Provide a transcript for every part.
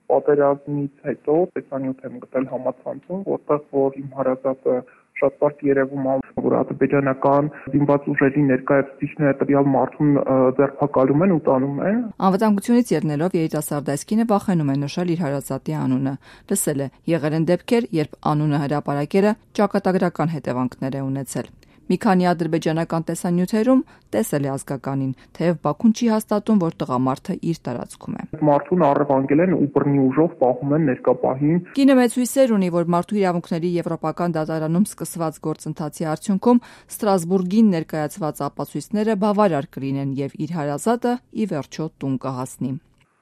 պատերազմից հետո տեսանյութ եմ գտել համացանցում, որտեղ որ իմ հարազատը շատ բարդ երևում է, որ ադրբեջանական զինված ուժերի ներկայացուցիչները տվյալ մարդուն ձերբակալում են ու տանում են։ Անվտանգությունից ելնելով երիտասարդ այս կինը վախենում է նշել իր հարազատի անունը։ Լսել է, եղել են դեպքեր, երբ անունը հրապարակելը ճակատագրական հետևանքներ է ունեցել։ Մի քանի ադրբեջանական տեսանյութերում տեսել է ազգականին, թեև Բաքուն չի հաստատում, որ տղամարդը իր տարածքում է։ Մարդուն առևանգել են ու բռնի ուժով պահում են ներկապահին։ Կինը մեծ հույսեր ունի, որ մարդու իրավունքների եվրոպական դատարանում սկսված գործընթացի արդյունքում Ստրասբուրգին ներկայացված ապացույցները բավարար կլինեն եւ իր հարազատը ի վերջո տուն կհասնի։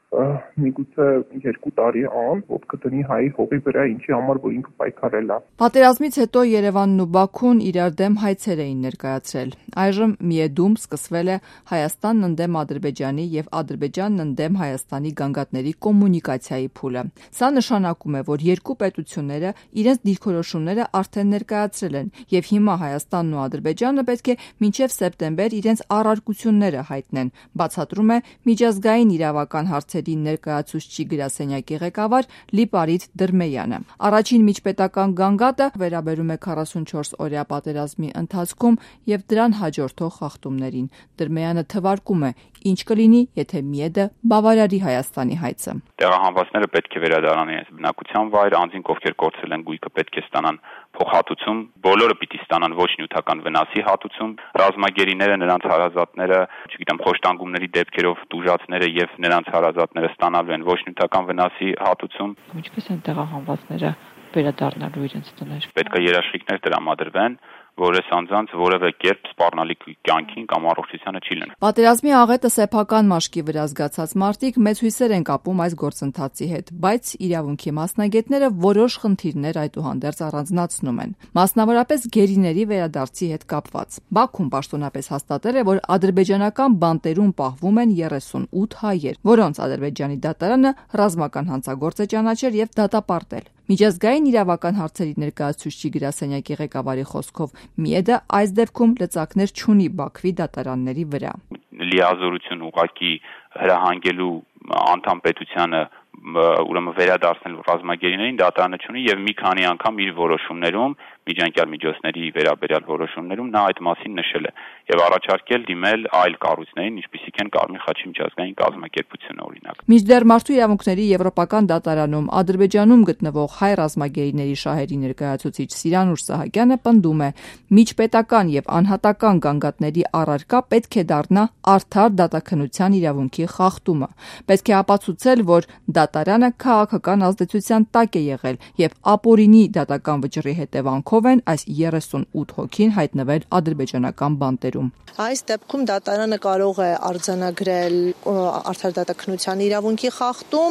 Միգուցե 2 տարի անց ոտքը դնի հայի հողի վրա, ինչի համար որ ինքը պայքարել է։ Պատերազմից հետո Երևանն ու Բաքուն իրար դեմ հայցեր էին ներկայացրել։ Այժմ Միեդում սկսվել է Հայաստանն ընդդեմ Ադրբեջանի եւ Ադրբեջանն ընդդեմ Հայաստանի գանգատների կոմունիկացիայի փուլը։ Սա նշանակում է, որ երկու պետությունները իրենց դիրքորոշումները արդեն ներկայացրել են եւ հիմա Հայաստանն ու Ադրբեջանը պետք է մինչեւ սեպտեմբեր իրենց առարկությունները հայտնեն, բացատրում է միջազգային իրավական հարցերի ներկայացուցիչ գրասենյակի ղեկավար Լիպարիտ Դրմեյանը։ Առաջին միջպետական գանգատը վերաբերում է 44-օրյա պատերազմի ընթացքում եւ դրան հաջորդող խախտումներին։ Դրմեյանը թվարկում է, ինչ կլինի, եթե Միեդը բավարարի Հայաստանի հայցը։ Տեղահանվածները պետք է վերադառնան իրենց բնակության վայր, անձինք ովքեր կորցրել են գույքը պետք է ստանան փոխհատուցում, բոլորը պիտի ստանան ոչ նյութական վնասի հատուցում, ռազմագերիները, նրանց հարազատները, չգիտեմ, խոշտանգումների դեպքերով տուժածները եւ նրանց հարազատները ստանալու են ոչ նյութական վնասի հատուցում։ Ինչպես են տեղահանվածները վերադառնալու իրենց տներ։ Պետք է երաշխիքներ տրամադրվեն, որ այս անձանց որևէ կերպ սպառնալիք կյանքին կամ առողջությանը չի լինի։ Պատերազմի աղետը սեփական մաշկի վրա զգացած մարդիկ մեծ հույսեր են կապում այս գործընթացի հետ, բայց իրավունքի մասնագետները որոշ խնդիրներ այդուհանդերձ առանձնացնում են, մասնավորապես գերիների վերադարձի հետ կապված։ Բաքուն պաշտոնապես հաստատել է, որ ադրբեջանական բանտերում պահվում են 38 հայեր, որոնց Ադրբեջանի դատարանը ռազմական հանցագործ է ճանաչել եւ դատապարտել։ Միջազգային իրավական հարցերի ներկայացուցիչ գրասենյակի ղեկավարի խոսքով Միեդը այս դեպքում լծակներ չունի Բաքվի դատարանների վրա։ Լիազորություն ուղղակի հրահանգելու անդամ պետությանը ուրեմն վերադարձնել ռազմագերիներին դատարանը չունի եւ մի քանի անգամ իր որոշումներում միջանկյալ միջոցների վերաբերյալ որոշումներում նա այդ մասին նշել է եւ առաջարկել դիմել այլ կառույցներին, ինչպիսիք են Կարմիր խաչի միջազգային կազմակերպությունը օրինակ։ Մինչդեռ մարդու իրավունքների եվրոպական դատարանում Ադրբեջանում գտնվող հայ ռազմագերիների շահերի ներկայացուցիչ Սիրանուշ Սահակյանը պնդում է, միջպետական եւ անհատական գանգատների առարկա պետք է դառնա արդար դատաքննության իրավունքի խախտումը։ Պետք է ապացուցել, որ դատարանը քաղաքական ազդեցության տակ է եղել եւ ապօրինի դատական վճռի հետևանքով են այս 38 հոգին հայտնվել ադրբեջանական բանտերում։ Այս դեպքում դատարանը կարող է արձանագրել արդար դատաքննության իրավունքի խախտում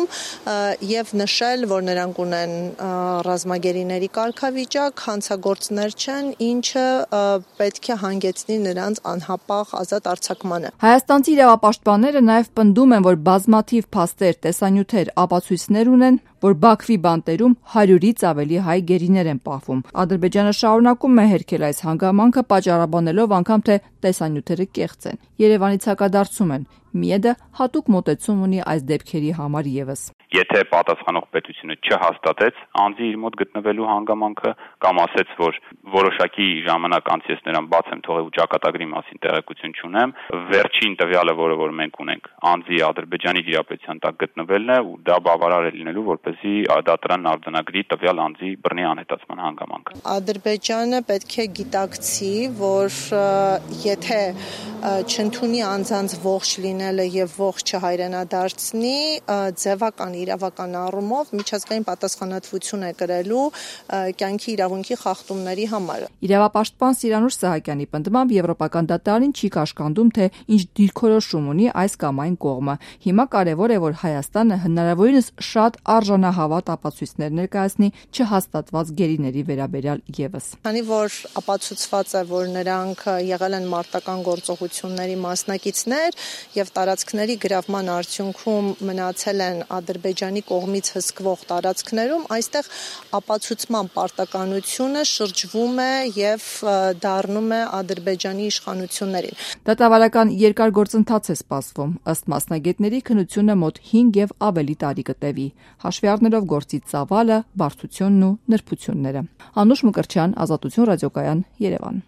եւ նշել, որ նրանք ունեն ռազմագերիների կարգավիճակ, հանցագործներ չեն, ինչը պետք է հանգեցնի նրանց անհապաղ ազատ արձակմանը։ Հայաստանցի իրավապաշտպանները նաեւ պնդում են, որ բազմաթիվ փաստեր, տեսանյութեր, ապացույցներ ունեն, որ Բաքվի բանտերում 100-ից ավելի հայ գերիներ են պահվում։ Ադրբեջանը շարունակում է հերքել այս հանգամանքը, պատճառաբանելով անգամ թե տեսանյութերը կեղծ են։ Երևանից հակադարձում են։ Միեդը հատուկ մոտեցում ունի այս դեպքերի համար եւս։ Եթե պատասխանող պետությունը չհաստատեց անձի իր մոտ գտնվելու հանգամանքը կամ ասեց, որ որոշակի ժամանակ անց ես նրան բաց եմ թողել ու ճակատագրի մասին տեղեկություն չունեմ, վերջին տվյալը, որը մենք ունենք, անձի Ադրբեջանի դիրապետության տակ գտնվելն է ու դա բավարար է լինելու, որպեսզի դատարանն արձանագրի տվյալ անձի բռնի անհետացման հանգամանքը։ Ադրբեջանը պետք է գիտակցի, որ եթե չընդունի անձանց ողջ լինելը եւ ողջ չհայրենադարձնի, ձևական իրավական առումով միջազգային պատասխանատվություն է կրելու կյանքի իրավունքի խախտումների համար։ Իրավապաշտպան Սիրանուշ Սահակյանի պնդմամբ Եվրոպական դատարանին չի կաշկանդում, թե ինչ դիրքորոշում ունի այս կամ այն կողմը։ Հիմա կարևոր է, որ Հայաստանը հնարավորինս շատ արժանահավատ ապացույցներ ներկայացնի չհաստատված գերիների վերաբերյալ եւս։ Քանի որ ապացուցված է, որ նրանք եղել են մարտական գործողությունների մասնակիցներ եւ տարածքների գրավման արդյունքում մնացել են Ադրբեջանի կողմից հսկվող տարածքներում, այստեղ ապացուցման պարտականությունը շրջվում է եւ դառնում է Ադրբեջանի իշխանություններին։ Դատավարական երկար գործընթաց է սպասվում, ըստ մասնագետների քննությունը մոտ 5 եւ ավելի տարի կտևի, հաշվի առնելով գործի ծավալը, բարդությունն ու նրբությունները։ Անուշ Մկրտչյան, Ազատություն ռադիոկայան, Երևան։